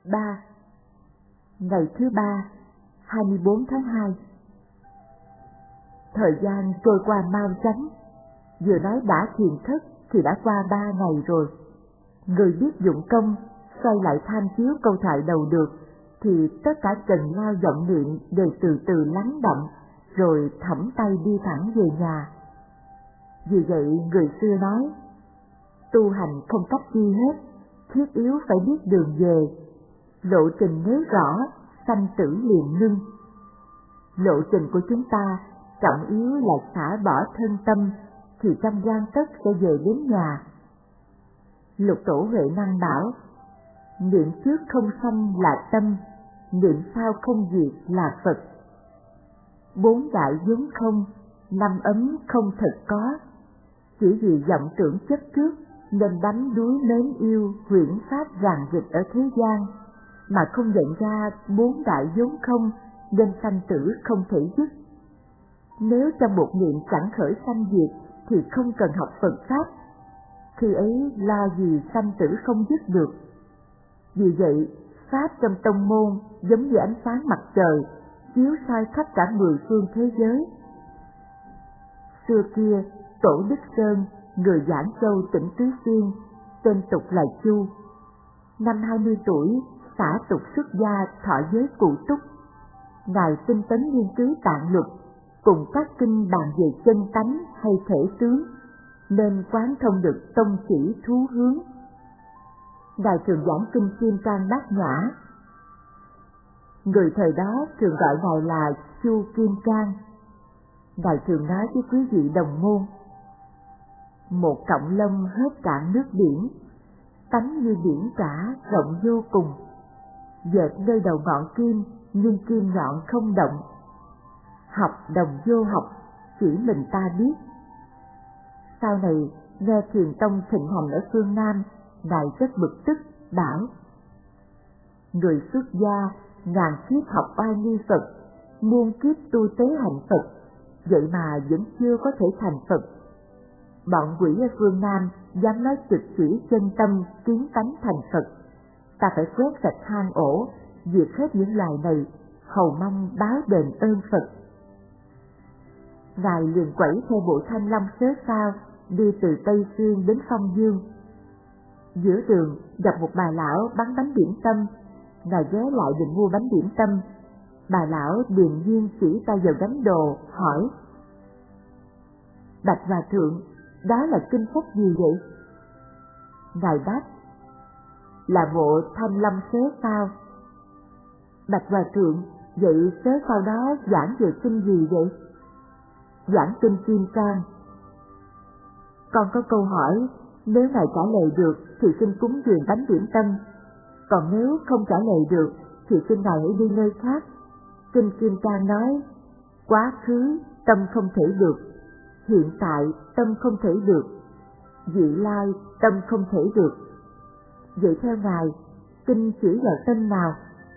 3. Ngày thứ 3, 24 tháng 2. Thời gian trôi qua mau chóng, vừa nói đã thiền thất thì đã qua 3 ngày rồi. Người biết dụng công, xoay lại tham chiếu câu thoại đầu được, thì tất cả trần lao vọng niệm đều từ từ lắng động, rồi thõng tay đi thẳng về nhà. Vì vậy người xưa nói, tu hành không cách chi hết, thiết yếu phải biết đường về. Lộ trình nếu rõ, sanh tử liền ngưng. Lộ trình của chúng ta trọng yếu là xả bỏ thân tâm, thì trong gang tấc sẽ về đến nhà. Lục Tổ Huệ Năng bảo, niệm trước không sanh là tâm, niệm sau không diệt là Phật. 4 đại vốn không, 5 ấm không thật có. Chỉ vì vọng tưởng chấp trước nên đắm đuối mến yêu huyễn pháp ràng rịch ở thế gian, mà không nhận ra 4 đại vốn không nên sanh tử không thể dứt. Nếu trong một niệm chẳng khởi sanh diệt thì không cần học Phật Pháp, khi ấy lo gì sanh tử không dứt được. Vì vậy, Pháp trong tông môn giống như ánh sáng mặt trời, chiếu soi khắp cả 10 phương thế giới. Xưa kia, Tổ Đức Sơn, người Giảng Châu tỉnh Tứ Xuyên, tên tục là Chu. Năm 20 tuổi, xả tục xuất gia thọ giới cụ túc. Ngài tinh tấn nghiên cứu tạng luật, cùng các kinh bàn về chân tánh hay thể tướng, nên quán thông được tông chỉ thú hướng. Ngài thường giảng kinh Kim Cang Bát Nhã. Người thời đó thường gọi Ngài là Chu Kim Cang. Ngài thường nói với quý vị đồng môn, một cọng lông hết cạn nước biển, tánh như biển cả rộng vô cùng. Dệt nơi đầu ngọn kim, nhưng kim nhọn không động. Học đồng vô học, chỉ mình ta biết. Sau này, nghe Thiền Tông thịnh hành ở phương Nam, Ngài rất bực tức, bảo, người xuất gia, ngàn kiếp học oai nghi Phật, muôn kiếp tu tế hạnh Phật, vậy mà vẫn chưa có thể thành Phật. Bọn quỷ ở phương Nam dám nói trực chỉ chân tâm kiến tánh thành Phật. Ta phải quét sạch hang ổ, diệt hết những loài này, hầu mong báo đền ơn Phật. Ngài liền quẩy theo bộ Thanh Long sớ sao, đi từ Tây Xuyên đến Phong Dương. Giữa đường gặp một bà lão bán bánh điểm tâm. Ngài ghé lại định mua bánh điểm tâm. Bà lão điềm nhiên chỉ tay vào gánh đồ, hỏi, bạch hòa thượng, đó là kinh sách gì vậy? Ngài đáp, là bộ Thanh Long sớ sao. Bạch hòa thượng, vậy sớ sao đó giảng về kinh gì vậy? Giảng kinh Kim Cang. Con có câu hỏi, nếu Ngài trả lời được thì xin cúng dường bánh điểm tâm, còn nếu không trả lời được thì xin Ngài hãy đi nơi khác. Kinh Kim Cang nói, quá khứ tâm không thể được, hiện tại tâm không thể được, vị lai tâm không thể được. Vậy theo Ngài, kinh chỉ vào tâm nào?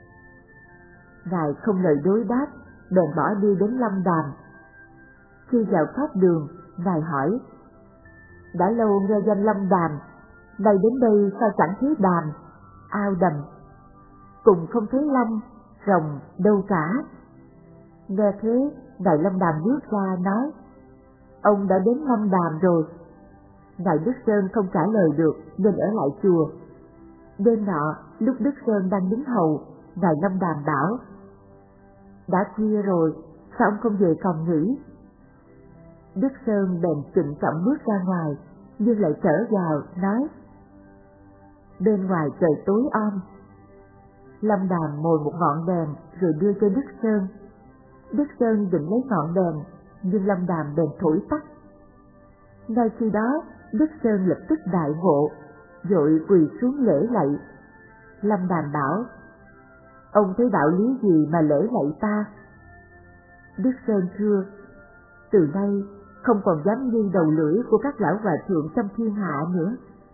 Ngài không lời đối đáp, bèn bỏ đi đến Lâm Đàm. Khi vào pháp đường, Ngài hỏi, đã lâu nghe danh Lâm Đàm, nay đến đây sao chẳng thấy đàm, ao đầm, cùng không thấy long, rồng đâu cả. Nghe thế, Ngài Lâm Đàm bước ra nói, ông đã đến Lâm Đàm rồi. Ngài Đức Sơn không trả lời được nên ở lại chùa. Đêm nọ, lúc Đức Sơn đang đứng hầu, Ngài Lâm Đàm bảo, đã khuya rồi, sao ông không về phòng nghỉ? Đức Sơn bèn trịnh trọng bước ra ngoài, nhưng lại trở vào, nói, bên ngoài trời tối om. Lâm Đàm mồi một ngọn đèn rồi đưa cho Đức Sơn. Đức Sơn định lấy ngọn đèn, nhưng Lâm Đàm bèn thổi tắt. Ngay khi đó, Đức Sơn lập tức đại ngộ, vội quỳ xuống lễ lạy. Lâm Đàm bảo, ông thấy đạo lý gì mà lễ lạy ta? Đức Sơn thưa, từ nay không còn dám nghi đầu lưỡi của các lão hòa thượng trong thiên hạ nữa.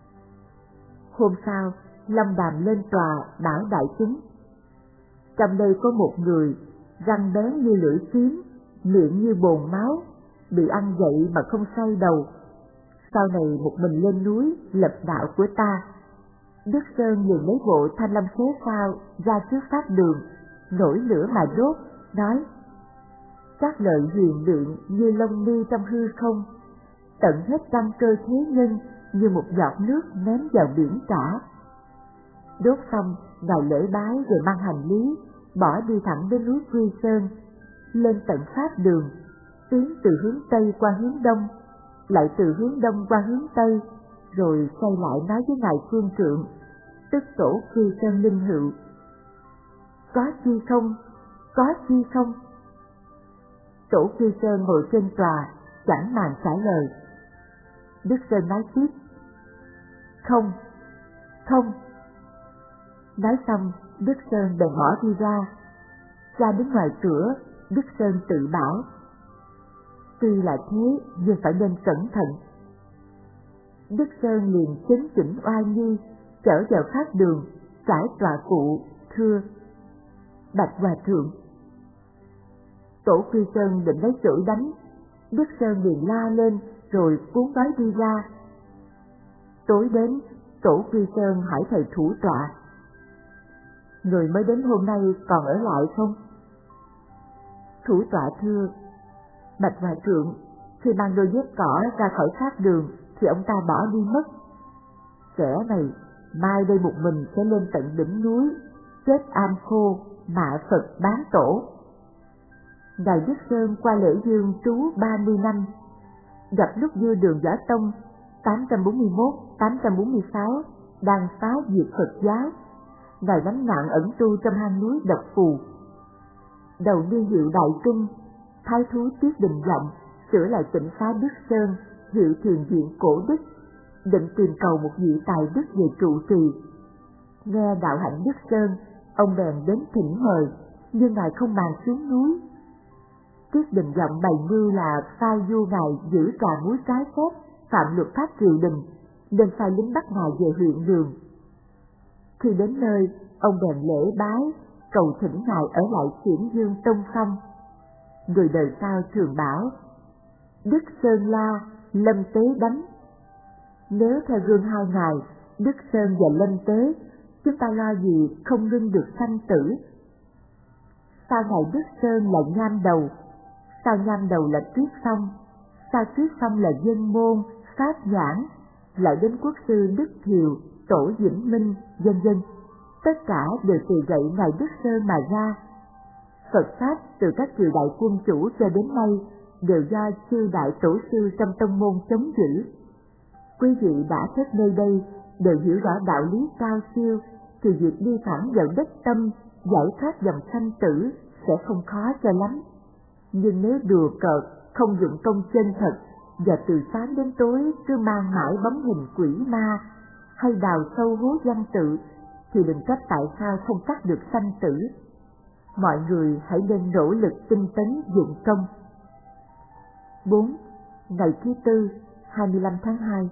Hôm sau, Lâm Đàm lên tòa bảo đại chúng, trong đây có một người răng bén như lưỡi kiếm, miệng như bồn máu, bị ăn dậy mà không say đầu. Sau này một mình lên núi lập đạo của ta. Đức Sơn liền lấy bộ Thanh Long Xế Sao ra trước pháp đường, nổi lửa mà đốt, nói: các lợi huyền luyện như lông mi trong hư không, tận hết căn cơ thế nhân như một giọt nước ném vào biển cả. Đốt xong, ngài lễ bái rồi mang hành lý, bỏ đi thẳng đến núi Quy Sơn, lên tận pháp đường, tiến từ hướng Tây qua hướng Đông, lại từ hướng Đông qua hướng Tây, rồi xoay lại nói với ngài Phương Trượng, tức tổ Quy Sơn Linh Hữu: có chi không, có chi không? Tổ Quy Sơn ngồi trên tòa, chẳng màng trả lời. Đức Sơn nói tiếp: không, không. Nói xong, Đức Sơn bèn bỏ đi ra đến ngoài cửa. Đức Sơn tự bảo: tuy là thế nhưng phải nên cẩn thận. Đức Sơn liền chấn chỉnh oai nghi, trở vào pháp đường, trải tọa cụ, thưa: bạch hòa thượng. Tổ Quy Sơn định lấy chổi đánh, Đức Sơn liền la lên rồi cuốn gói đi ra. Tối đến, tổ Quy Sơn hỏi thầy thủ tọa: người mới đến hôm nay còn ở lại không? Thủ tọa thưa: bạch hòa thượng, khi mang đôi dép cỏ ra khỏi pháp đường thì ông ta bỏ đi mất. Kẻ này mai đây một mình sẽ lên tận đỉnh núi, chết am khô, mạ Phật bán tổ. Ngài Đức Sơn qua lễ Dương trú 30 năm, gặp lúc vua Đường Võ Tông 841-846 đang phá diệt Phật giáo. Ngài lánh nạn ẩn tu trong hang núi Độc Phù. Đầu niên hiệu Đại Kinh, Thái thú Tiết Đình Vọng sửa lại tỉnh phá Đức Sơn, hiệu Thiền Viện Cổ Đức, định tìm cầu một vị tài đức về trụ trì. Nghe đạo hạnh Đức Sơn, ông bèn đến thỉnh mời, nhưng ngài không màng xuống núi. Tiết Đình Vọng bày mưu là phai du ngài giữ trà muối trái phép, phạm luật pháp triều đình, nên sai lính bắt ngài về huyện Đường. Khi đến nơi, ông bèn lễ bái, cầu thỉnh ngài ở lại Xiển Dương Tông Phong. Người đời sau thường bảo: Đức Sơn la, Lâm Tế đánh. Nếu theo gương hai ngài, Đức Sơn và Lâm Tế, chúng ta lo gì không ngưng được sanh tử. Sao ngài Đức Sơn là Nham Đầu, sao Nham Đầu là Tuyết Phong, sao Tuyết Phong là Dân Môn, Pháp Nhãn, lại đến quốc sư Đức Thiều, Tổ Vĩnh Minh, vân vân. Tất cả đều từ gậy ngài Đức Sơn mà ra. Phật Pháp từ các triều đại quân chủ cho đến nay đều do chư đại tổ sư trong tông môn chống giữ. Quý vị đã thích nơi đây đều hiểu rõ đạo lý cao siêu, thì việc đi thẳng vào đất tâm, giải thoát dòng sanh tử sẽ không khó cho lắm. Nhưng nếu đùa cợt, không dụng công chân thật, và từ sáng đến tối cứ mang mãi bóng hình quỷ ma, hay đào sâu hố văn tự, thì đừng trách tại sao không cắt được sanh tử. Mọi người hãy nên nỗ lực tinh tấn dụng công. 4. Ngày thứ tư, 25 tháng 2.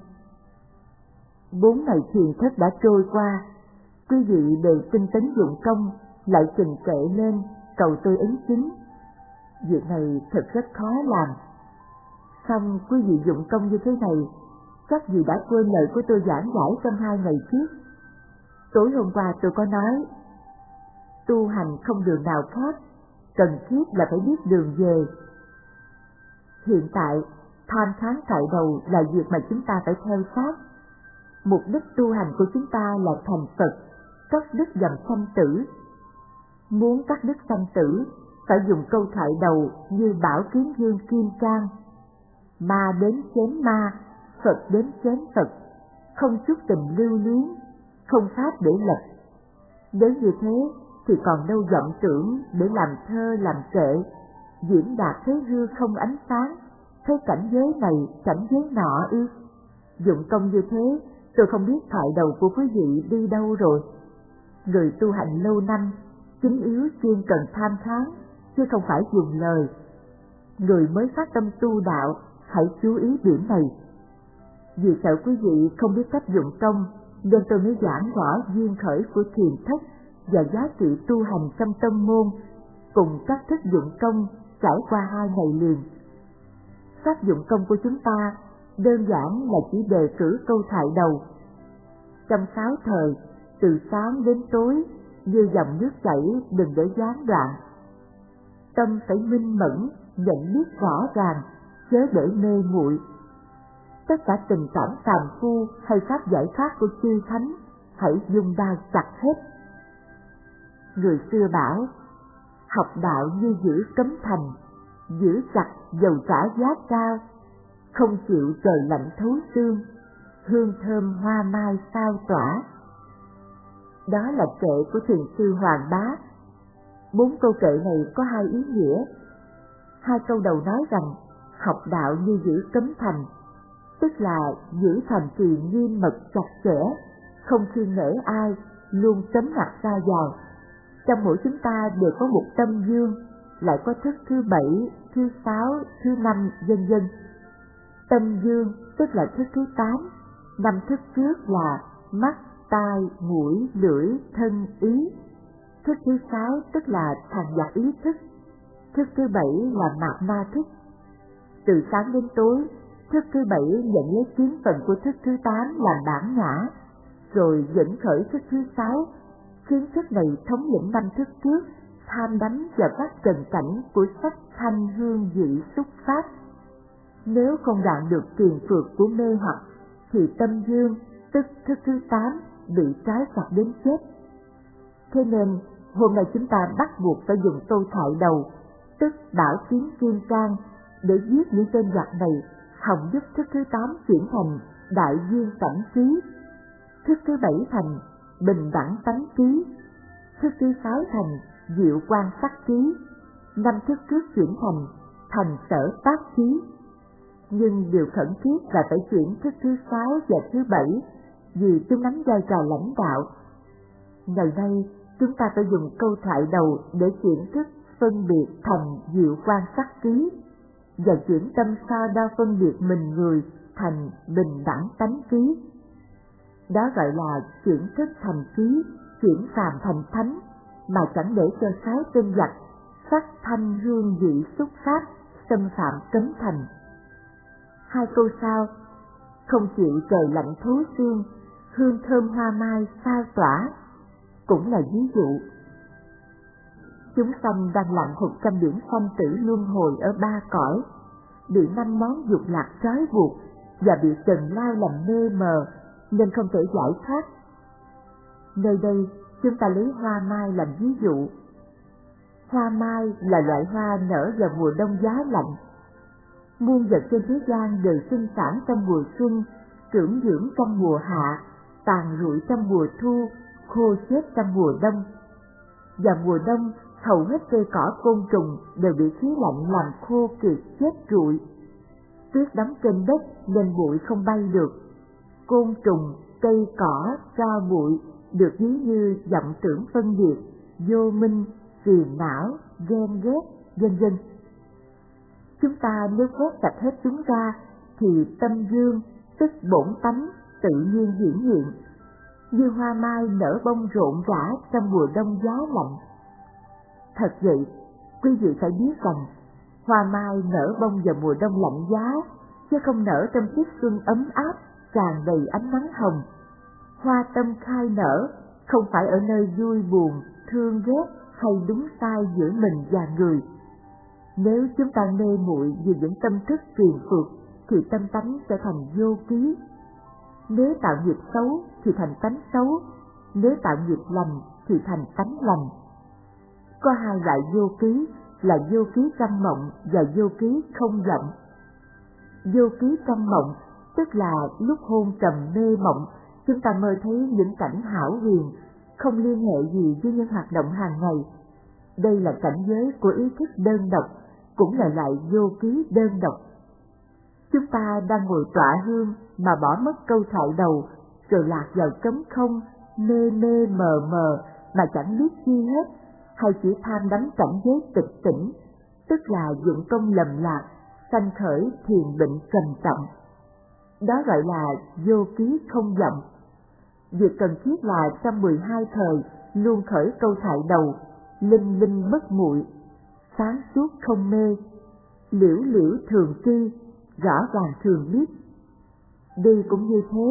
4 ngày thiền thất đã trôi qua, quý vị đều tinh tấn dụng công, lại trình kệ lên cầu tôi ứng chứng. Việc này thật rất khó làm. Xong quý vị dụng công như thế này, chắc gì đã quên lời của tôi giảng giải trong 2 ngày trước. Tối hôm qua tôi có nói, tu hành không đường nào khác, cần thiết là phải biết đường về. Hiện tại, tham kháng tại đầu là việc mà chúng ta phải theo sát. Mục đích tu hành của chúng ta là thành Phật, cắt đứt dòng sanh tử. Muốn cắt đứt sanh tử, phải dùng câu thoại đầu như bảo kiếm dương kim cang: ma đến chém ma, Phật đến chém Phật, không chút tình lưu luyến, không pháp để lập. Nếu như thế thì còn đâu vọng tưởng để làm thơ làm kệ, diễn đạt thế hư không ánh sáng, thấy cảnh giới này cảnh giới nọ ư? Dụng công như thế, tôi không biết thoại đầu của quý vị đi đâu rồi. Người tu hành lâu năm, chính yếu chuyên cần tham kháng, chứ không phải dùng lời. Người mới phát tâm tu đạo, hãy chú ý điểm này. Vì sợ quý vị không biết cách dụng công, nên tôi mới giảng rõ duyên khởi của thiền thất và giá trị tu hành trong tông môn, cùng cách thức dụng công trải qua 2 ngày liền. Pháp dụng công của chúng ta đơn giản là chỉ đề cử câu thoại đầu. trong 6 thời, từ sáng đến tối, như dòng nước chảy đừng để gián đoạn. Tâm phải minh mẫn, nhận biết rõ ràng, chớ để mê muội. Tất cả tình cảm phàm phu hay pháp giải thoát của chư thánh, hãy dùng đao chặt hết. Người xưa bảo, học đạo như giữ cấm thành, giữ chặt dầu trả giá cao, không chịu trời lạnh thấu xương, hương thơm hoa mai sao tỏa. Đó là kệ của thiền sư Hoàng Bá. 4 câu kệ này có 2 ý nghĩa. 2 câu đầu nói rằng học đạo như giữ cấm thành, tức là giữ thành trì nghiêm mật chặt chẽ, không khi nể ai, luôn cấm ngặt ra vào. Trong mỗi chúng ta đều có một tâm dương, lại có thức thứ 7, thứ 6, thứ 5, vân vân. Tâm dương tức là thức thứ 8, 5 thức trước là mắt, tai, mũi, lưỡi, thân, ý. Thức thứ 6 tức là thằng giặc ý thức. Thức thứ 7 là mạt ma thức. Từ sáng đến tối, thức thứ 7 nhận lấy kiến phần của thức thứ 8 làm bản ngã, rồi dẫn khởi thức thứ 6, khiến thức này thống lĩnh 5 thức trước, tham đắm vào các trần cảnh của sắc thanh hương vị xúc pháp. Nếu không đoạn được kiềm phược của mê hoặc, thì tâm dương, tức thức thứ 8, bị trói chặt đến chết. Thế nên, hôm nay chúng ta bắt buộc phải dùng tô thoại đầu, tức bảo kiếm kim cang, để giết những tên giặc này, hòng giúp thức thứ 8 chuyển thành đại duyên cảnh trí, thức thứ 7 thành bình đẳng tánh trí, thức thứ 6 thành diệu quan sắc trí, 5 thức trước chuyển thành sở tác trí. Nhưng điều khẩn thiết là phải chuyển thức thứ 6 và thứ 7, vì chúng nắm vai trò lãnh đạo. Ngày nay, chúng ta phải dùng câu thoại đầu để chuyển thức phân biệt thành diệu quan sắc trí, và chuyển tâm so đo phân biệt mình người thành bình đẳng tánh trí. Đó gọi là chuyển thức thành trí, chuyển phàm thành thánh, mà chẳng để cho 6 tên giặc sắc thanh hương vị xúc pháp xâm phạm cấm thành. 2 câu sau, không chịu trời lạnh thấu xương, hương thơm hoa mai sao tỏa, cũng là ví dụ. Chúng sanh đang lặn 100 biển sanh tử luân hồi ở 3 cõi, bị 5 món dục lạc trói buộc và bị trần lao làm mê mờ, nên không thể giải thoát. Nơi đây, chúng ta lấy hoa mai làm ví dụ. Hoa mai là loại hoa nở vào mùa đông giá lạnh. Muôn vật trên thế gian đều sinh sản trong mùa xuân, trưởng dưỡng trong mùa hạ, tàn rụi trong mùa thu, khô chết trong mùa đông. Vào mùa đông, hầu hết cây cỏ côn trùng đều bị khí lạnh làm khô kiệt chết rụi. Tuyết đóng trên đất nên bụi không bay được. Côn trùng, cây cỏ, tro bụi được ví như vọng tưởng phân biệt, vô minh, phiền não, ghen ghét, vân vân. Chúng ta nếu quét sạch hết chúng ra, thì tâm dương, tức bổn tánh, tự nhiên hiển hiện, như hoa mai nở bông rộn rã trong mùa đông giá lạnh. Thật vậy, quý vị phải biết rằng, hoa mai nở bông vào mùa đông lạnh giá, chứ không nở trong tiết xuân ấm áp, tràn đầy ánh nắng hồng. Hoa tâm khai nở, không phải ở nơi vui buồn, thương ghét hay đúng sai giữa mình và người. Nếu chúng ta mê muội vì những tâm thức phiền phược, thì tâm tánh sẽ thành vô ký. Nếu tạo nghiệp xấu thì thành tánh xấu, nếu tạo nghiệp lành thì thành tánh lành. Có 2 loại vô ký là vô ký trong mộng và vô ký không vọng. Vô ký trong mộng tức là lúc hôn trầm mê mộng, chúng ta mơ thấy những cảnh hảo huyền, không liên hệ gì với những hoạt động hàng ngày. Đây là cảnh giới của ý thức đơn độc, cũng là loại vô ký đơn độc. Chúng ta đang ngồi tọa hương mà bỏ mất câu thoại đầu, rồi lạc vào trống không, mê mê mờ mờ mà chẳng biết chi hết, hay chỉ tham đắm cảnh giới tịch tỉnh, tức là dụng công lầm lạc, sanh khởi thiền bệnh trầm trọng. Đó gọi là vô ký không vọng. Việc cần thiết là trong 12 thời luôn khởi câu thoại đầu, linh linh bất muội, sáng suốt không mê, liễu liễu thường tri, rõ ràng thường biết. Đi cũng như thế,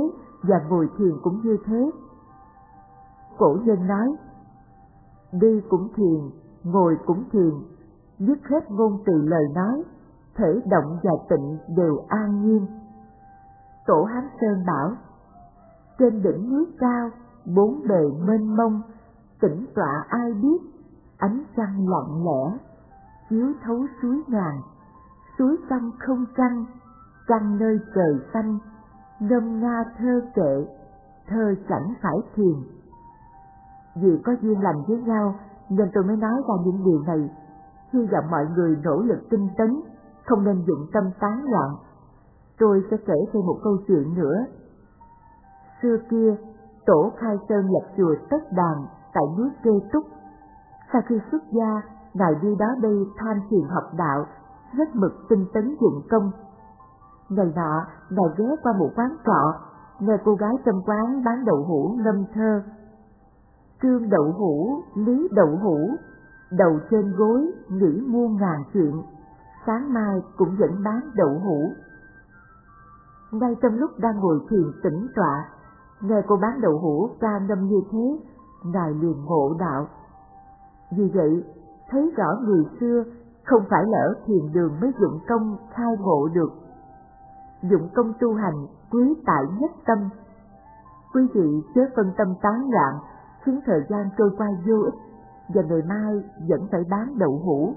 và ngồi thiền cũng như thế. Cổ nhân nói, đi cũng thiền, ngồi cũng thiền, dứt hết ngôn từ lời nói, thể động và tịnh đều an nhiên. Tổ Hán Sơn bảo, trên đỉnh núi cao, bốn bề mênh mông, tĩnh tọa ai biết, ánh trăng lặng lẽ, chiếu thấu suối ngàn, suối trong không trăng, trăng nơi trời xanh, ngâm nga thơ kệ, thơ chẳng phải thiền. Vì có duyên lành với nhau nên tôi mới nói ra những điều này, hy vọng mọi người nỗ lực tinh tấn, không nên dụng tâm tán loạn. Tôi sẽ kể thêm một câu chuyện nữa. Xưa kia, Tổ Khai Sơn lập chùa Tất Đàn tại núi Kê Túc. Sau khi xuất gia, Ngài đi đó đây tham thiền học đạo, rất mực tinh tấn dụng công. Ngày nọ, Ngài ghé qua một quán trọ, nghe cô gái trong quán bán đậu hũ ngâm thơ. Trương đậu hũ, lý đậu hũ, đầu trên gối nghĩ muôn ngàn chuyện, sáng mai cũng vẫn bán đậu hũ. Ngay trong lúc đang ngồi thiền tĩnh tọa, nghe cô bán đậu hũ ca ngâm như thế, Ngài liền ngộ đạo. Vì vậy, thấy rõ người xưa không phải là ở thiền đường mới dụng công khai ngộ được. Dụng công tu hành quý tại nhất tâm. Quý vị chớ phân tâm tán loạn, khiến thời gian trôi qua vô ích, và ngày mai vẫn phải bán đậu hũ.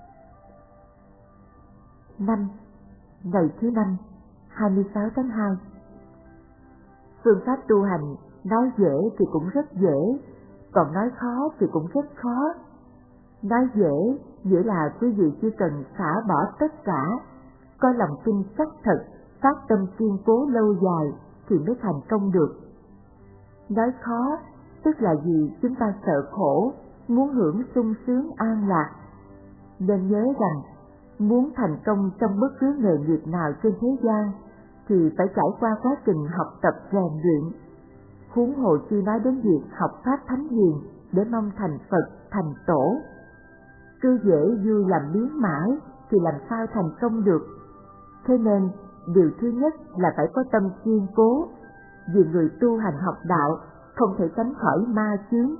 5. Ngày thứ 5, 26 tháng 2. Phương pháp tu hành, nói dễ thì cũng rất dễ, còn nói khó thì cũng rất khó. Nói dễ nghĩa là quý vị chỉ cần xả bỏ tất cả, có lòng tin chắc thật, phát tâm kiên cố lâu dài thì mới thành công được. Nói khó tức là vì chúng ta sợ khổ, muốn hưởng sung sướng an lạc. Nên nhớ rằng, muốn thành công trong bất cứ nghề nghiệp nào trên thế gian thì phải trải qua quá trình học tập rèn luyện. Huống hồ chi nói đến việc học pháp thánh hiền để mong thành Phật, thành Tổ. Cứ dễ vui làm biến mãi thì làm sao thành công được. Thế nên, điều thứ nhất là phải có tâm kiên cố, vì người tu hành học đạo không thể tránh khỏi ma chướng.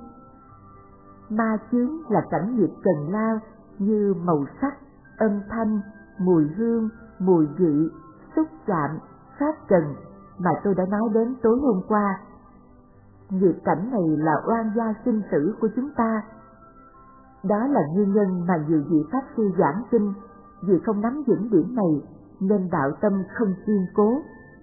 Ma chướng là cảnh nghiệp trần lao như màu sắc, âm thanh, mùi hương, mùi vị, xúc chạm, pháp trần mà tôi đã nói đến tối hôm qua. Nghiệp cảnh này là oan gia sinh tử của chúng ta. Đó là nguyên nhân mà nhiều vị pháp sư giảng kinh, vì không nắm vững điểm này nên đạo tâm không kiên cố.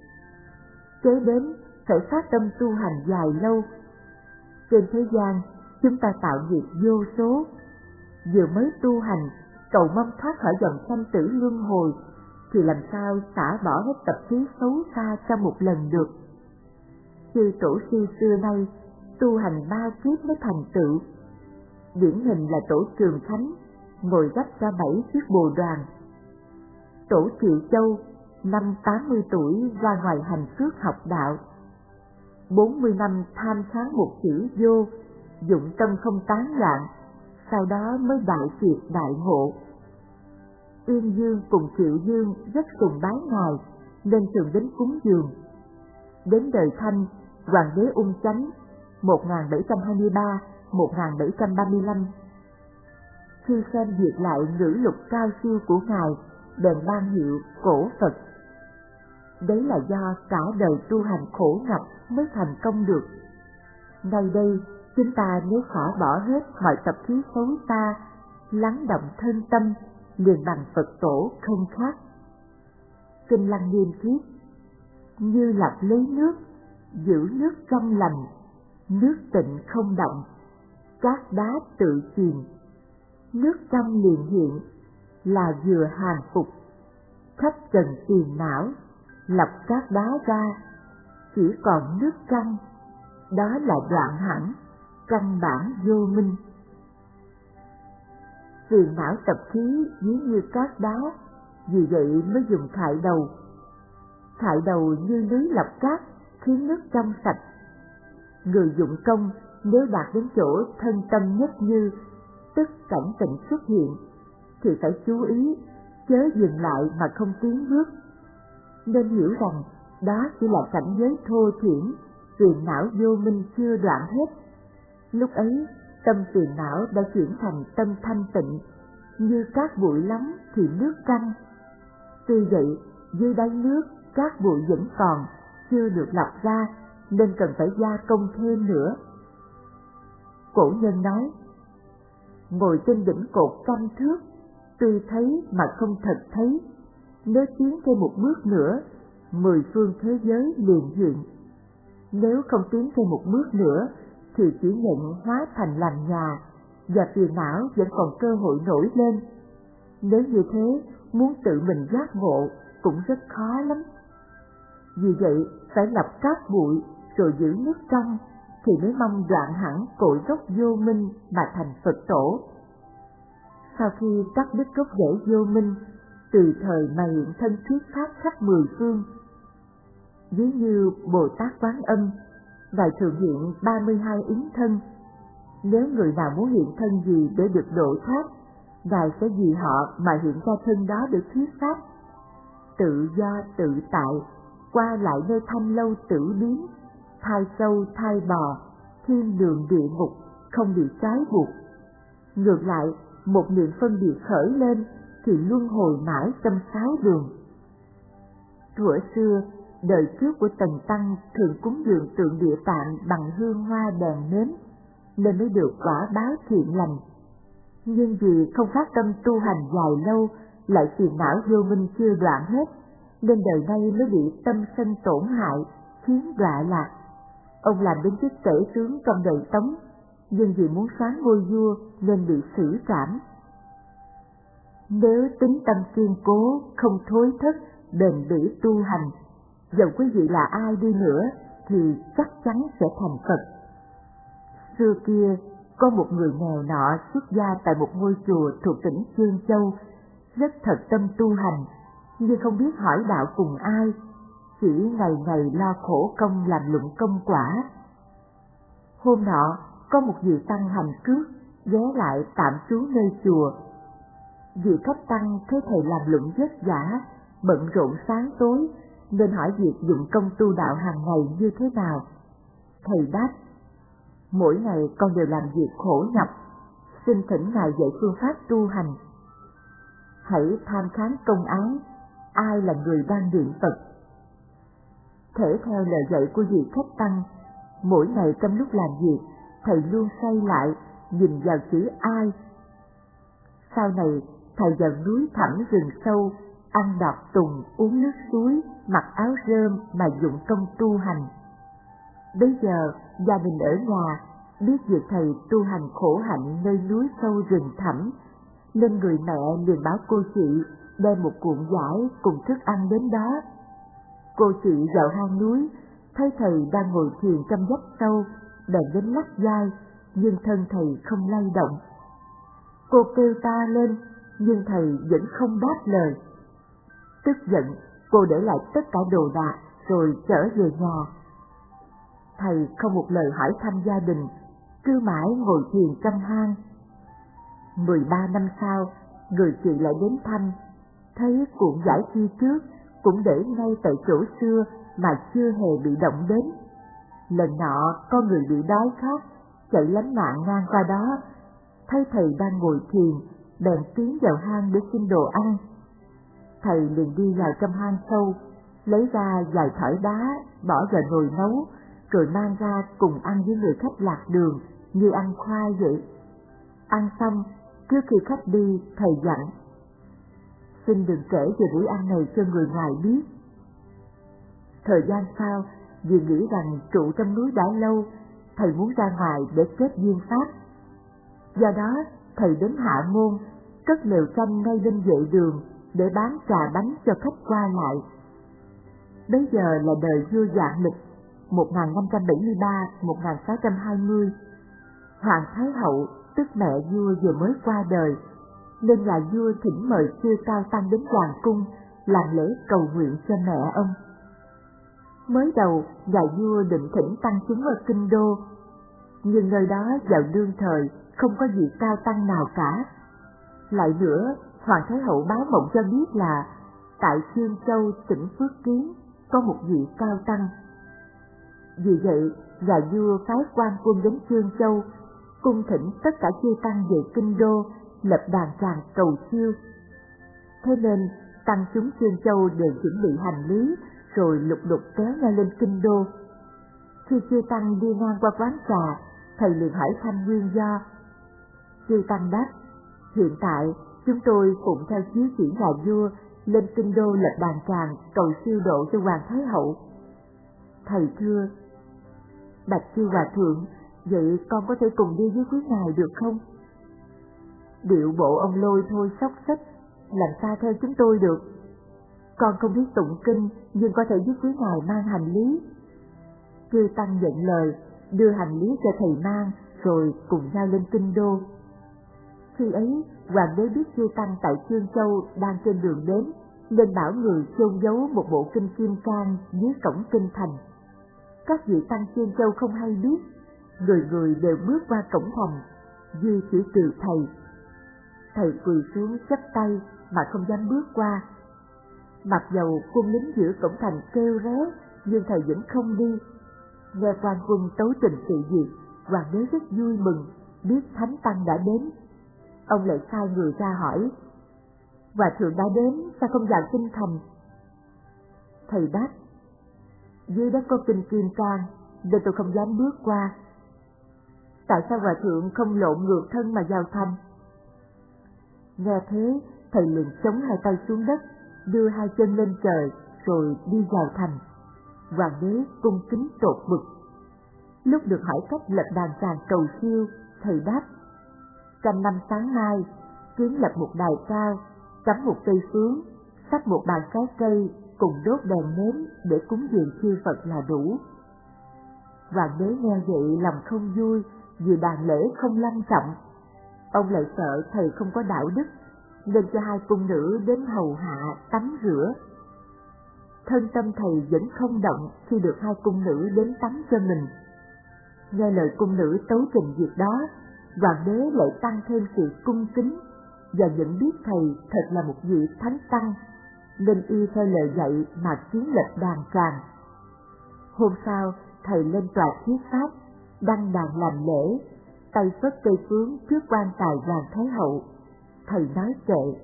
Kế đến phải phát tâm tu hành dài lâu. Trên thế gian, chúng ta tạo nghiệp vô số, vừa mới tu hành, cầu mong thoát khỏi dòng sanh tử luân hồi, thì làm sao xả bỏ hết tập khí xấu xa trong một lần được. Chư tổ sư xưa nay tu hành 3 kiếp mới thành tựu. Điển hình là tổ Trường Khánh, ngồi gấp ra 7 chiếc bồ đoàn. Tổ Triệu Châu, năm 80 tuổi ra ngoài hành phước học đạo. 40 năm tham kháng một chữ vô, dụng tâm không tán loạn, sau đó mới đại triệt đại ngộ. Uyên Dương cùng Triệu Dương rất sùng bái Ngài, nên thường đến cúng dường. Đến đời Thanh, Hoàng đế Ung Chánh, 1723-1735. Khi xem duyệt lại ngữ lục cao siêu của Ngài, bèn ban hiệu Cổ Phật. Đấy là do cả đời tu hành khổ nhọc mới thành công được. Ngay đây, chúng ta nếu xả bỏ hết mọi tập khí xấu xa, lắng động thân tâm, liền bằng Phật tổ không khác. Kinh Lăng Nghiêm viết: như lọc lấy nước, giữ nước trong lành, nước tịnh không động, cát đá tự chìm, nước trong liền hiện, là vừa hàng phục, khắp trần tiền não, lọc cát đá ra, chỉ còn nước trong, đó là đoạn hẳn, căn bản vô minh. Phiền não tập khí ví như cát đá, vì vậy mới dùng khại đầu. Khại đầu như lưới lọc cát, khiến nước trong sạch. Người dụng công nếu đạt đến chỗ thân tâm nhất như, tức cảnh tịnh xuất hiện, thì phải chú ý, chớ dừng lại mà không tiến bước. Nên hiểu rằng đó chỉ là cảnh giới thô thiển, phiền não vô minh chưa đoạn hết. Lúc ấy, tâm phiền não đã chuyển thành tâm thanh tịnh, như cát bụi lắng thì nước trong. Tuy vậy, dưới đáy nước, cát bụi vẫn còn, chưa được lọc ra, nên cần phải gia công thêm nữa. Cổ nhân nói, ngồi trên đỉnh cột trăm thước, tuy thấy mà không thật thấy, nếu tiến thêm một bước nữa, 10 phương thế giới liền hiện. Nếu không tiến thêm một bước nữa, thì chỉ nhận hóa thành làm nhà, và phiền não vẫn còn cơ hội nổi lên. Nếu như thế, muốn tự mình giác ngộ cũng rất khó lắm. Vì vậy, phải lọc cát bụi rồi giữ nước trong, thì mới mong đoạn hẳn cội gốc vô minh mà thành Phật tổ. Sau khi cắt đứt gốc rễ vô minh, tùy thời mà hiện thân thuyết pháp khắp 10 phương. Ví như Bồ Tát Quán Âm, Ngài thường hiện 32 yến thân. Nếu người nào muốn hiện thân gì để được độ thoát, Ngài sẽ vì họ mà hiện ra thân đó để thuyết pháp. Tự do tự tại, qua lại nơi thanh lâu tử biến, thai sâu thai bò, thiên đường địa ngục, không bị trói buộc. Ngược lại, một niệm phân biệt khởi lên thì luân hồi mãi trong 6 đường. Thuở xưa, đời trước của Tần Tăng thường cúng dường tượng Địa Tạng bằng hương hoa đèn nến, nên mới được quả báo thiện lành. Nhưng vì không phát tâm tu hành dài lâu, lại phiền não vô minh chưa đoạn hết, nên đời nay mới bị tâm sân tổn hại, khiến đọa lạc. Ông làm đến chức tể tướng trong đời Tống, nhưng vì muốn sáng ngôi vua nên bị xử trảm. Nếu tính tâm kiên cố, không thối thất, bền bỉ tu hành, dầu quý vị là ai đi nữa thì chắc chắn sẽ thành Phật. Xưa kia, có một người nghèo nọ xuất gia tại một ngôi chùa thuộc tỉnh Chương Châu, rất thật tâm tu hành, nhưng không biết hỏi đạo cùng ai, chỉ ngày ngày lo khổ công làm lụng công quả. Hôm nọ, có một vị tăng hành cước ghé lại tạm trú nơi chùa. Vị khách tăng thấy thầy làm lụng vất vả, bận rộn sáng tối, nên hỏi việc dụng công tu đạo hàng ngày như thế nào. Thầy đáp, mỗi ngày con đều làm việc khổ nhọc, xin thỉnh Ngài dạy phương pháp tu hành. Hãy tham kháng công án, ai là người đang niệm Phật. Thể theo lời dạy của vị khách tăng, mỗi ngày trong lúc làm việc, thầy luôn xoay lại, nhìn vào chữ ai. Sau này, thầy vào núi thẳm rừng sâu, ăn đọt tùng, uống nước suối, mặc áo rơm mà dụng công tu hành. Bây giờ, gia đình ở nhà, biết việc thầy tu hành khổ hạnh nơi núi sâu rừng thẳm, nên người mẹ liền bảo cô chị đem một cuộn vải cùng thức ăn đến đó. Cô chị vào hang núi, thấy thầy đang ngồi thiền trong dốc sâu, bèn đến lắc vai, nhưng thân thầy không lay động. Cô kêu ta lên, nhưng thầy vẫn không đáp lời. Tức giận, cô để lại tất cả đồ đạc rồi trở về nhà. Thầy không một lời hỏi thăm gia đình, cứ mãi ngồi thiền trong hang. 13 năm sau, người chị lại đến thăm, thấy cuộn vải khi trước cũng để ngay tại chỗ xưa mà chưa hề bị động đến. Lần nọ, có người bị đói khát, chạy lánh nạn ngang qua đó, thấy thầy đang ngồi thiền, bèn tiến vào hang để xin đồ ăn. Thầy liền đi vào trong hang sâu, lấy ra vài thỏi đá, bỏ vào nồi nấu, rồi mang ra cùng ăn với người khách lạc đường như ăn khoai vậy. Ăn xong, trước khi khách đi, thầy dặn, xin đừng kể về bữa ăn này cho người ngoài biết. Thời gian sau, vì nghĩ rằng trụ trong núi đã lâu, thầy muốn ra ngoài để kết duyên pháp. Do đó, thầy đến Hạ Môn, cất lều tranh ngay bên vệ đường để bán trà bánh cho khách qua lại. Bây giờ là đời vua Vạn Lịch 1573-1620. Hoàng Thái Hậu, tức mẹ vua vừa mới qua đời, nên nhà vua thỉnh mời chư cao tăng đến hoàng cung làm lễ cầu nguyện cho mẹ ông. Mới đầu, nhà vua định thỉnh tăng chúng ở Kinh Đô, nhưng nơi đó vào đương thời không có vị cao tăng nào cả. Lại nữa, Hoàng Thái Hậu báo mộng cho biết là tại Chương Châu, tỉnh Phước Kiến, có một vị cao tăng. Vì vậy, nhà vua phái quan quân đến Chương Châu, cung thỉnh tất cả chư tăng về kinh đô, lập đàn tràng cầu siêu. Thế nên tăng chúng Chương Châu đều chuẩn bị hành lý, rồi lục đục kéo nhau lên kinh đô. Khi chư tăng đi ngang qua quán trà, thầy liền hỏi thăm nguyên do. Chư tăng đáp: hiện tại chúng tôi phụng theo chiếu chỉ nhà vua lên kinh đô lập đàn tràng cầu siêu độ cho hoàng thái hậu. Thầy thưa: bạch chư hòa thượng, vậy con có thể cùng đi với quý ngài được không? Điệu bộ ông lôi thôi xốc xếch, làm sao theo chúng tôi được? Con không biết tụng kinh, nhưng có thể giúp quý ngài mang hành lý. Chư tăng nhận lời, đưa hành lý cho thầy mang, rồi cùng nhau lên kinh đô. Khi ấy, hoàng đế biết chư tăng tại Chương Châu đang trên đường đến, nên bảo người chôn giấu một bộ kinh Kim Cang dưới cổng kinh thành. Các vị tăng Chương Châu không hay biết, người người đều bước qua cổng thành, duy chỉ trừ thầy. Thầy quỳ xuống chắp tay mà không dám bước qua. Mặc dầu quân lính giữa cổng thành kêu ré, nhưng thầy vẫn không đi. Nghe quan quân tấu trình sự việc, hoàng đế rất vui mừng, biết thánh tăng đã đến. Ông lại sai người ra hỏi: hòa thượng đã đến, sao không vào kinh thành? Thầy đáp: dưới đất có kinh Kim Cang, nên tôi không dám bước qua. Tại sao hòa thượng không lộn ngược thân mà vào thành? Nghe thế, thầy liền chống hai tay xuống đất, đưa hai chân lên trời, rồi đi vào thành. Hoàng đế cung kính tột bực. Lúc được hỏi cách lập đàn tràng cầu siêu, thầy đáp: canh năm sáng mai, kiến lập một đài cao, cắm một cây phướng, sắp một bàn trái cây, cùng đốt đèn nến để cúng dường chư Phật là đủ. Hoàng đế nghe vậy lòng không vui, vì đàn lễ không long trọng. Ông lại sợ thầy không có đạo đức, nên cho hai cung nữ đến hầu hạ tắm rửa. Thân tâm thầy vẫn không động khi được hai cung nữ đến tắm cho mình. Nghe lời cung nữ tấu trình việc đó, hoàng đế lại tăng thêm sự cung kính và nhận biết thầy thật là một vị thánh tăng, nên y theo lời dạy mà kiến lập đàn tràng. Hôm sau, thầy lên tòa thuyết pháp, đăng đàn làm lễ, tay phất cây phướng trước quan tài hoàng thái hậu. Thầy nói kệ: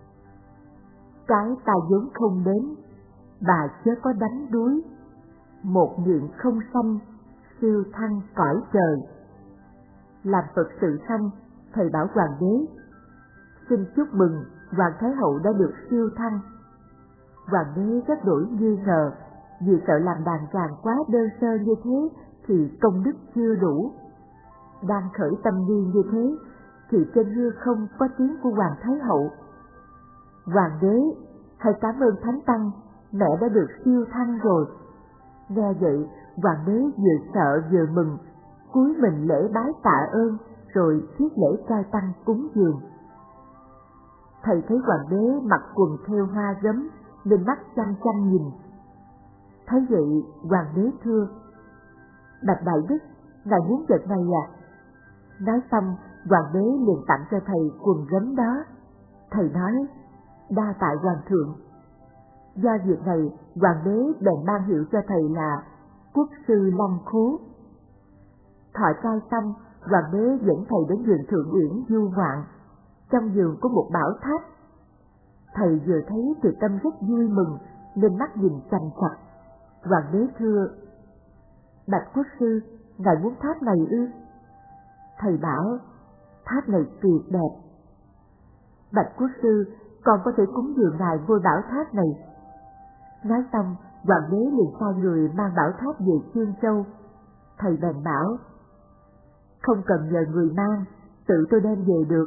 cái ta vốn không đến, bà chớ có đánh đuối. Một nguyện không sanh, siêu thăng cõi trời. Làm Phật sự xong, thầy bảo hoàng đế: xin chúc mừng hoàng thái hậu đã được siêu thăng. Hoàng đế rất đổi nghi ngờ, vì sợ làm đàn tràng quá đơn sơ như thế thì công đức chưa đủ. Đang khởi tâm nghi như thế thì trên hư không có tiếng của hoàng thái hậu: hoàng đế, hãy cảm ơn thánh tăng, mẹ đã được siêu thăng rồi. Nghe vậy, hoàng đế vừa sợ vừa mừng, cúi mình lễ bái tạ ơn, rồi thiết lễ trai tăng cúng dường. Thầy thấy hoàng đế mặc quần thêu hoa gấm, nên mắt chăm chăm nhìn. Thấy vậy, hoàng đế thưa: bạch đại đức, ngài muốn vật này à? Nói xong, hoàng đế liền tặng cho thầy quần gấm đó. Thầy nói: đa tạ hoàng thượng. Do việc này, hoàng đế bèn ban hiệu cho thầy là quốc sư Long Khố. Thọ trai xong, hoàng đế dẫn thầy đến vườn Thượng Uyển du ngoạn. Trong vườn có một bảo tháp. Thầy vừa thấy thì tâm rất vui mừng, nên mắt nhìn chằm chằm. Hoàng đế thưa: bạch quốc sư, ngài muốn tháp này ư? Thầy bảo: tháp này tuyệt đẹp. Bạch quốc sư, con có thể cúng dường ngài ngôi bảo tháp này. Nói xong, hoàng đế liền sai người mang bảo tháp về Chương Châu. Thầy bèn bảo: không cần nhờ người mang, tự tôi đem về được.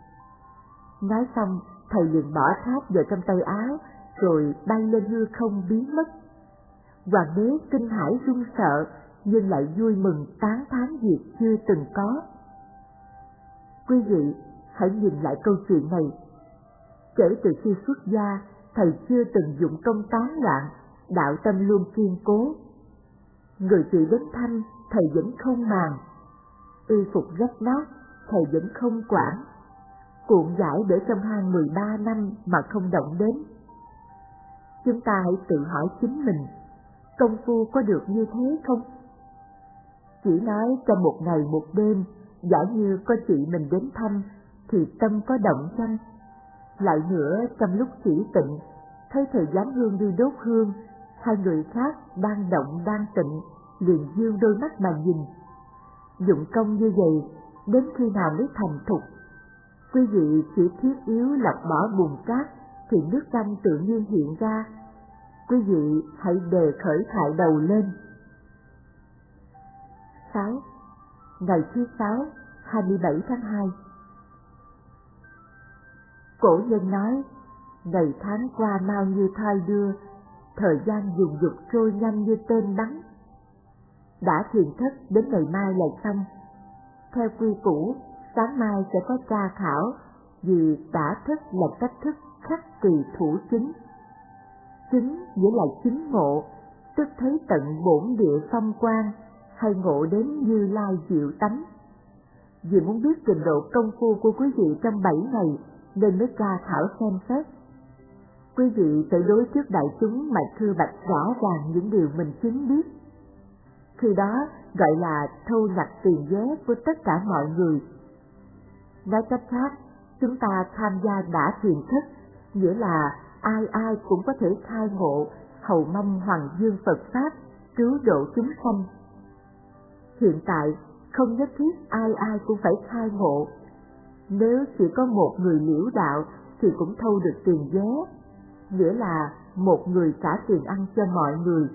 Nói xong, thầy liền bỏ tháp vào trong tay áo, rồi bay lên hư không biến mất. Hoàng đế kinh hãi run sợ, nhưng lại vui mừng tán thán việc chưa từng có. Quý vị hãy nhìn lại câu chuyện này. Kể từ khi xuất gia, thầy chưa từng dụng công tán loạn, đạo tâm luôn kiên cố. Người chị đến thăm, thầy vẫn không màng. Y phục rách nát, thầy vẫn không quản. Cuộn giải để trong hang 13 năm mà không động đến. Chúng ta hãy tự hỏi chính mình, công phu có được như thế không? Chỉ nói trong một ngày một đêm, giả như có chị mình đến thăm, thì tâm có động chăng? Lại nữa, trong lúc chỉ tịnh, thấy thầy giám hương đi đốt hương, hai người khác đang động đang tịnh, liền dương đôi mắt mà nhìn. Dụng công như vậy, đến khi nào mới thành thục? Quý vị chỉ thiết yếu lọc bỏ bùn cát, thì nước trong tự nhiên hiện ra. Quý vị hãy đề khởi thoại đầu lên. 6. Ngày thứ 6, 27 tháng 2. Cổ nhân nói, ngày tháng qua mau như thoi đưa, thời gian dùng dục trôi nhanh như tên bắn. Đã thiền thất đến ngày mai là xong. Theo quy củ, sáng mai sẽ có tra khảo, vì đã thức là cách thức khắc kỳ thủ chứng. Chứng nghĩa là chứng ngộ, tức thấy tận bổn địa phong quang, hay ngộ đến Như Lai diệu tánh. Vì muốn biết trình độ công phu của quý vị trong 7 ngày, nên mới tra khảo xem xét. Quý vị phải đối trước đại chúng mà thưa bạch rõ ràng những điều mình chứng biết. Khi đó gọi là thâu nhập tiền vé của tất cả mọi người. Nói cách khác, chúng ta tham gia đã thiền thất, nghĩa là ai ai cũng có thể khai ngộ, hầu mong Hoàng Dương Phật Pháp, cứu độ chúng sanh. Hiện tại, không nhất thiết ai ai cũng phải khai ngộ. Nếu chỉ có một người liễu đạo thì cũng thâu được tiền vé, nghĩa là một người trả tiền ăn cho mọi người.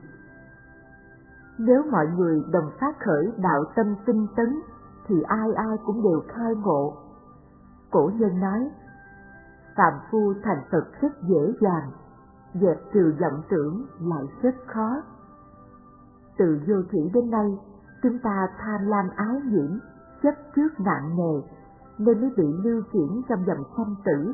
Nếu mọi người đồng phát khởi đạo tâm tinh tấn, thì ai ai cũng đều khai ngộ. Cổ nhân nói, phàm phu thành Phật rất dễ dàng, dẹp trừ vọng tưởng lại rất khó. Từ vô thủy đến nay, chúng ta tham lam ái nhiễm, chấp trước nặng nề, nên mới bị lưu chuyển trong dòng sanh tử.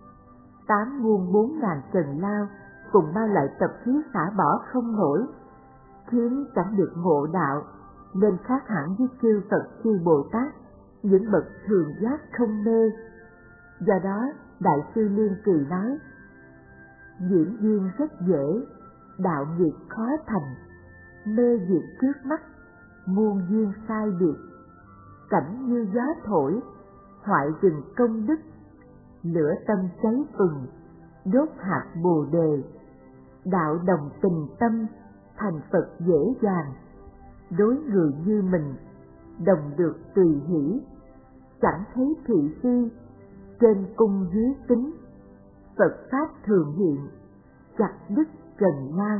8 muôn 4 ngàn trần lao cùng bao loại tập khí xả bỏ không nổi, khiến chẳng được ngộ đạo, nên khác hẳn với chư Phật chư Bồ Tát, những bậc thường giác không mê. Do đó, Đại sư Liên Kỳ nói, nhiễm duyên rất dễ, đạo nghiệp khó thành, mê diệt trước mắt, muôn duyên sai biệt, cảnh như gió thổi, hoại rừng công đức, lửa tâm cháy phừng, đốt hạt bồ đề, đạo đồng tình tâm, thành Phật dễ dàng, đối người như mình, đồng được tùy hỷ, chẳng thấy thị phi, trên cung dưới kính, Phật Pháp thường hiện, chặt đứt trần lao.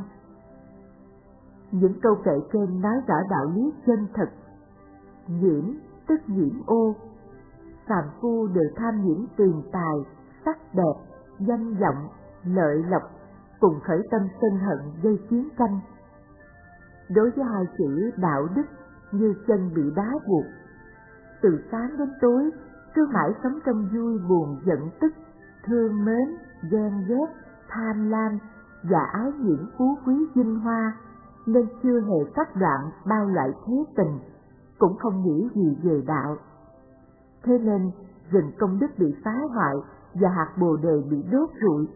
Những câu kệ trên nói rõ đạo lý chân thật. Nhiễm tức nhiễm ô, phàm phu đều tham nhiễm tiền tài, sắc đẹp, danh vọng, lợi lộc, cùng khởi tâm sân hận gây chiến tranh. Đối với hai chữ đạo đức như chân bị đá buộc, từ sáng đến tối cứ mãi sống trong vui buồn giận tức, thương mến, ghen ghét, tham lam và ái nhiễm phú quý vinh hoa, nên chưa hề cắt đoạn bao loại thế tình, cũng không nghĩ gì về đạo. Thế nên rừng công đức bị phá hoại và hạt bồ đề bị đốt rụi.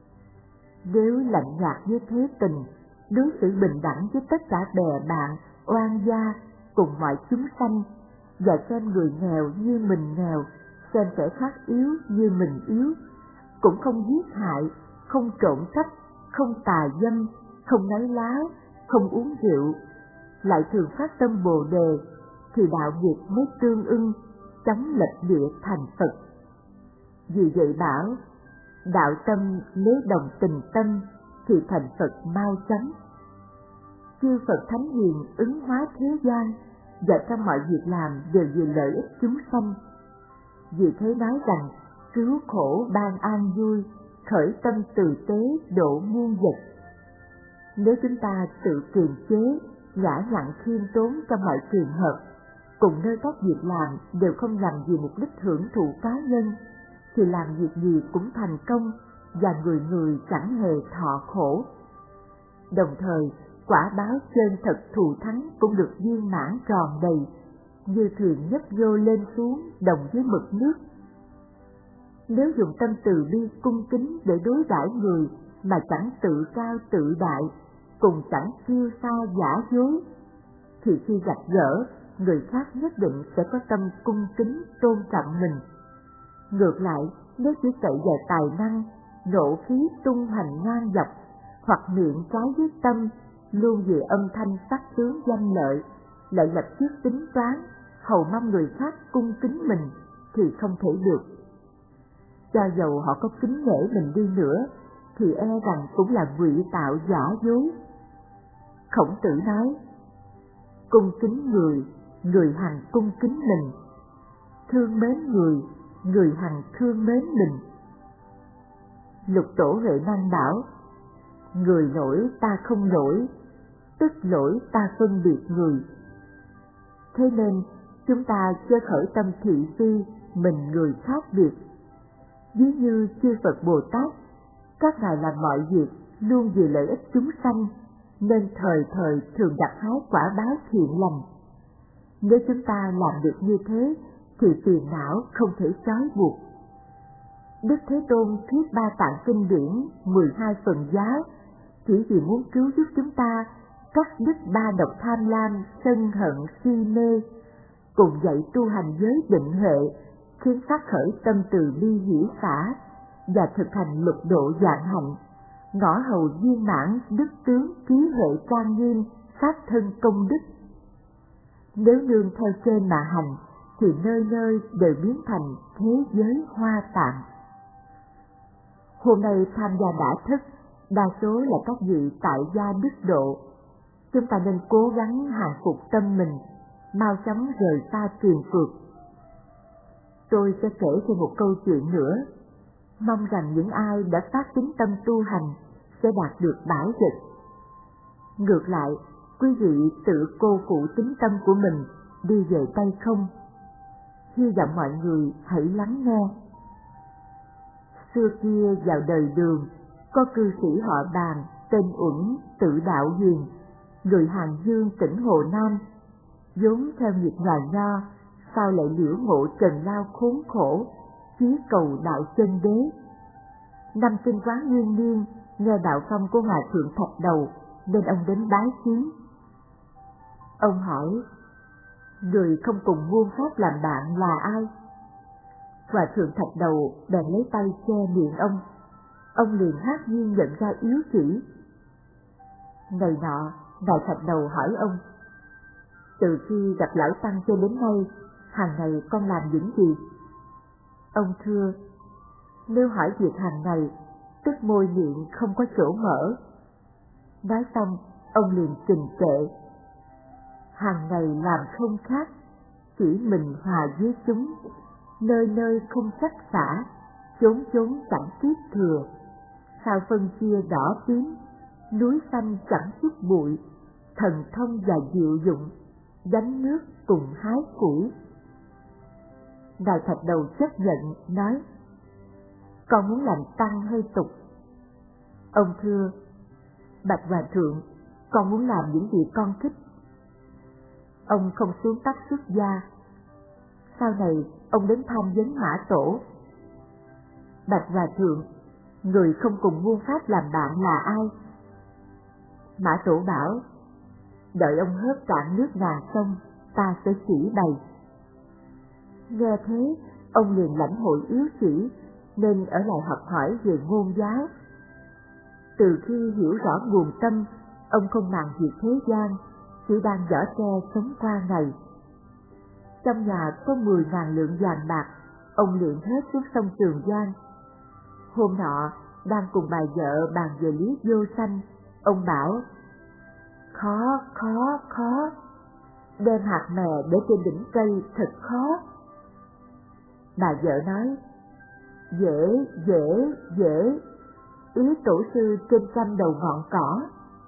Nếu lạnh nhạt với thế tình, đối xử bình đẳng với tất cả bè bạn, oan gia cùng mọi chúng sanh, và xem người nghèo như mình nghèo, xem kẻ khác yếu như mình yếu, cũng không giết hại, không trộm cắp, không tà dâm, không nói láo, không uống rượu, lại thường phát tâm bồ đề, thì đạo nghiệp mới tương ưng, chóng lệch địa thành Phật. Vì vậy bảo, đạo tâm nếu đồng tình tâm, thì thành Phật mau chóng. Chư Phật Thánh Hiền ứng hóa thế gian, và trong mọi việc làm đều vì lợi ích chúng sanh. Vì thế nói rằng, cứu khổ ban an vui, khởi tâm từ tế độ muôn vật. Nếu chúng ta tự kiềm chế, nhã nhặn khiêm tốn trong mọi trường hợp, cùng nơi các việc làm đều không làm vì mục đích hưởng thụ cá nhân, thì làm việc gì cũng thành công, và người người chẳng hề thọ khổ. Đồng thời, quả báo chân thật thù thắng cũng được viên mãn tròn đầy, như thuyền nhấp nhô lên xuống đồng với mực nước. Nếu dùng tâm từ bi cung kính để đối đãi người mà chẳng tự cao tự đại, cùng chẳng siêu xa giả dối, thì khi gặp gỡ, người khác nhất định sẽ có tâm cung kính tôn trọng mình. Ngược lại, nếu chỉ cậy vào tài năng, nộ khí tung hành ngang dọc, hoặc miệng trái với tâm, luôn vì âm thanh sắc tướng danh lợi, lại lập trước tính toán, hầu mong người khác cung kính mình, thì không thể được. Cho dầu họ có kính nể mình đi nữa, thì e rằng cũng là ngụy tạo giả dối. Khổng Tử nói, cung kính người, người hằng cung kính mình; thương mến người, người hằng thương mến mình. Lục Tổ Huệ Năng bảo, người lỗi ta không lỗi, tức lỗi ta phân biệt người. Thế nên chúng ta chớ khởi tâm thị phi mình người khác biệt. Ví như chư Phật Bồ Tát, các ngài làm mọi việc luôn vì lợi ích chúng sanh, nên thời thời thường gặt hái quả báo thiện lành. Nếu chúng ta làm được như thế, thì phiền não không thể trói buộc. Đức Thế Tôn thuyết 3 tạng kinh điển, 12 phần giáo, chỉ vì muốn cứu giúp chúng ta cắt đứt 3 độc tham lam, sân hận, si mê, cùng dạy tu hành giới định huệ, khiến phát khởi tâm từ bi hỷ xả, và thực hành lục độ vạn hạnh, ngõ hầu viên mãn đức tướng trí huệ trang nghiêm, pháp thân công đức. Nếu nương theo trên mà hành, thì nơi nơi đều biến thành thế giới hoa tạng. Hôm nay tham gia đã thức, đa số là các vị tại gia đức độ. Chúng ta nên cố gắng hàng phục tâm mình, mau chóng rời xa triền phượt. Tôi sẽ kể thêm một câu chuyện nữa, mong rằng những ai đã phát tín tâm tu hành sẽ đạt được bảo vật. Ngược lại, quý vị tự cô phụ tín tâm của mình, đi về tay không. Hy vọng mọi người hãy lắng nghe. Xưa kia vào đời Đường, có cư sĩ họ Bàn tên Uẩn, tự đạo hiền, người Hàng Dương tỉnh Hồ Nam, vốn theo nghiệp nhà Nho, sau lại liễu ngộ trần lao khốn khổ, chí cầu đạo chân đế. Năm Kinh Quán Nguyên Niên nghe đạo phong của Hòa thượng Thạch Đầu, nên ông đến bái kiến. Ông hỏi, người không cùng muôn pháp làm bạn là ai? Hòa thượng Thạch Đầu bèn lấy tay che miệng ông. Ông liền hát nhiên nhận ra yếu chỉ. Ngày nọ, Ngài Thạch Đầu hỏi ông, từ khi gặp lão tăng cho đến nay, hàng ngày con làm những gì? Ông thưa, nếu hỏi việc hàng ngày, tức môi miệng không có chỗ mở. Nói xong, ông liền trình kệ, hàng ngày làm không khác, chỉ mình hòa với chúng, nơi nơi không trách xả, chốn chốn chẳng tiếc thừa. Sao phân chia đỏ tím, núi xanh chẳng chút bụi, thần thông và diệu dụng, gánh nước cùng hái củi. Ngài Thạch Đầu chấp nhận, nói, con muốn làm tăng hay tục? Ông thưa, bạch hòa thượng, con muốn làm những gì con thích. Ông không xuống tóc xuất gia. Sau này, ông đến tham vấn Mã Tổ. Bạch hòa thượng, người không cùng muôn pháp làm bạn là ai? Mã Tổ bảo, đợi ông hớp cạn nước ngàn sông, ta sẽ chỉ bày. Nghe thế, ông liền lãnh hội yếu chỉ, nên ở lại học hỏi về ngôn giáo. Từ khi hiểu rõ nguồn tâm, ông không màng việc thế gian, chỉ đang giở tre sống qua ngày. Trong nhà có 10.000 lượng vàng bạc, ông luyện hết xuống sông Trường Giang. Hôm nọ, đang cùng bà vợ bàn về lý vô sanh, ông bảo, khó, đem hạt mè để trên đỉnh cây thật khó. Bà vợ nói, dễ, ý tổ sư trên trăm đầu ngọn cỏ.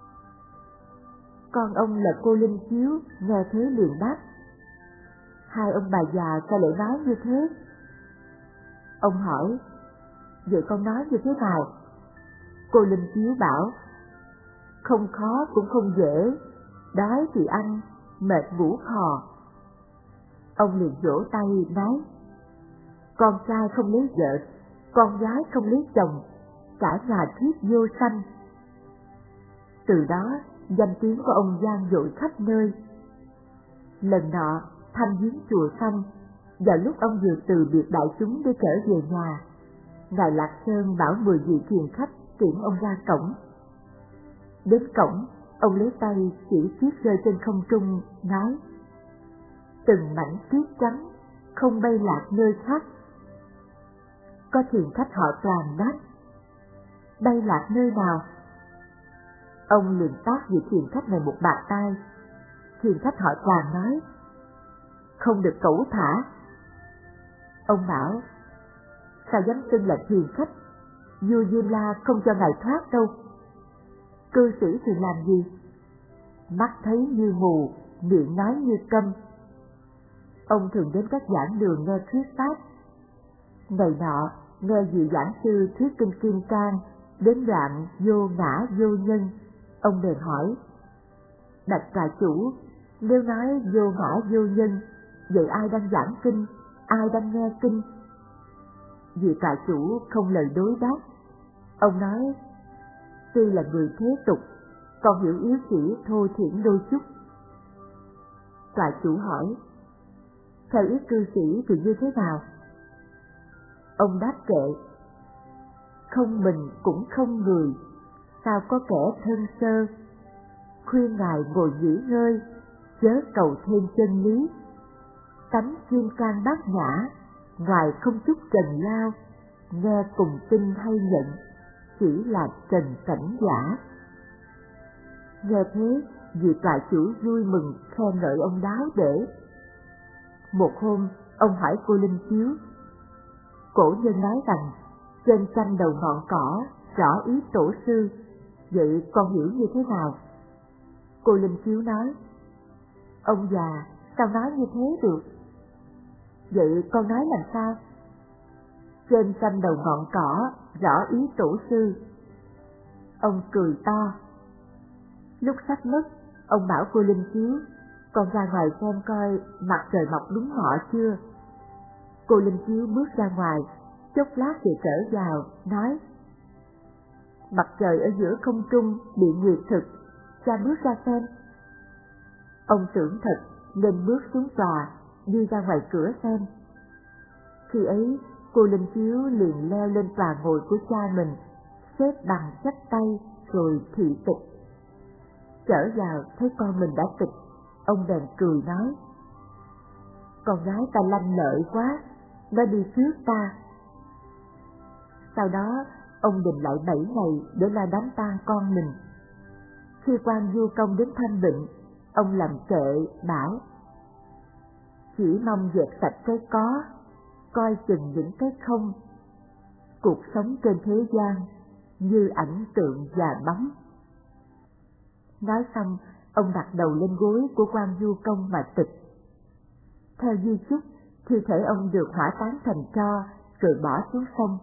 Con ông là cô Linh Chiếu, nghe thế liền đáp, hai ông bà già sao lại nói như thế? Ông hỏi, vậy con nói như thế nào? Cô Linh Chiếu bảo, không khó cũng không dễ, đói thì ăn, mệt ngủ khò. Ông liền vỗ tay nói, con trai không lấy vợ, con gái không lấy chồng, cả nhà thiết vô sanh. Từ đó, danh tiếng của ông vang dội khắp nơi. Lần nọ, thăm viếng chùa xong, vào lúc ông vừa từ biệt đại chúng để trở về nhà, Ngài Lạc Sơn bảo 10 vị thuyền khách tiễn ông ra cổng. Đến cổng, ông lấy tay chỉ tuyết rơi trên không trung, nói: từng mảnh tuyết trắng, không bay lạc nơi khác. Có thuyền khách họ Toàn đáp: bay lạc nơi nào? Ông liền tát vị thuyền khách này một bạt tai. Thuyền khách họ Toàn nói: không được cẩu thả. Ông bảo: sao dám xưng là thuyền khách, vua Diêm La không cho ngài thoát đâu. Cư sĩ thì làm gì? Mắt thấy như mù, miệng nói như câm. Ông thường đến các giảng đường nghe thuyết pháp. Ngày nọ, nghe vị giảng sư thuyết kinh Kim Cang đến đoạn vô ngã vô nhân, ông bèn hỏi: bạch trà chủ, nếu nói vô ngã vô nhân, vậy ai đang giảng kinh, ai đang nghe kinh? Vị trà chủ không lời đối đáp. Ông nói: tuy là người thế tục, còn hiểu yếu sĩ thô thiển đôi chút. Trà chủ hỏi: theo ý cư sĩ thì như thế nào? Ông đáp kệ: không mình cũng không người, sao có kẻ thân sơ. Khuyên ngài ngồi nghỉ ngơi, chớ cầu thêm chân lý. Tánh Kim Cang bát nhã, ngoài không chút trần lao, nghe cùng tin hay nhận, chỉ là trần cảnh giả. Nghe thế, vị tọa chủ vui mừng khen ngợi ông đáo để. Một hôm, ông hỏi cô Linh Chiếu: cổ nhân nói rằng trên tranh đầu ngọn cỏ rõ ý tổ sư, vậy con hiểu như thế nào? Cô Linh Chiếu nói: ông già, sao nói như thế được? Vậy con nói làm sao? Trên tranh đầu ngọn cỏ rõ ý tổ sư. Ông cười to. Lúc sắp mất, ông bảo cô Linh Chiếu: con ra ngoài xem coi mặt trời mọc đúng ngọ chưa. Cô Linh Chiếu bước ra ngoài, chốc lát thì trở vào, nói: mặt trời ở giữa không trung bị nguyệt thực, cha bước ra xem. Ông tưởng thật nên bước xuống tòa, đi ra ngoài cửa xem. Khi ấy, cô Linh Chiếu liền leo lên tòa ngồi của cha mình, xếp bằng chắp tay rồi thị tịch. Trở vào thấy con mình đã tịch, ông bèn cười nói: con gái ta lanh lợi quá, nó đi trước ta. Sau đó, ông định lại 7 ngày để lo đám tang con mình. Khi quan Du Công đến thăm bệnh, ông làm kệ bảo: chỉ mong dẹp sạch cái có, coi chừng những cái không. Cuộc sống trên thế gian như ảnh tượng và bóng. Nói xong, ông đặt đầu lên gối của quan Du Công mà tịch. Theo di chúc, thi thể ông được hỏa táng thành tro rồi bỏ xuống sông.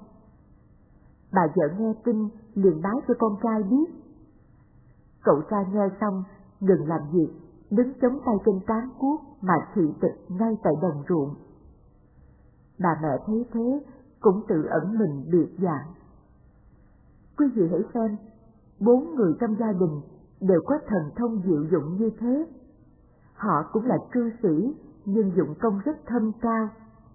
Bà vợ nghe tin liền báo cho con trai biết. Cậu trai nghe xong ngừng làm việc, đứng chống tay trên cán cuốc mà thị tịch ngay tại đồng ruộng. Bà mẹ thấy thế cũng tự ẩn mình biệt dạng. Quý vị hãy xem, 4 người trong gia đình đều có thần thông diệu dụng như thế. Họ cũng là cư sĩ nhưng dụng công rất thâm cao.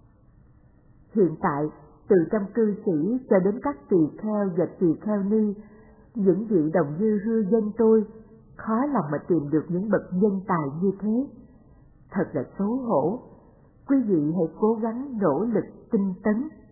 Hiện tại, từ trong cư sĩ cho đến các tỳ kheo và tỳ kheo ni, những vị đồng như hư dân tôi, khó lòng mà tìm được những bậc nhân tài như thế. Thật là xấu hổ. Quý vị hãy cố gắng nỗ lực tinh tấn.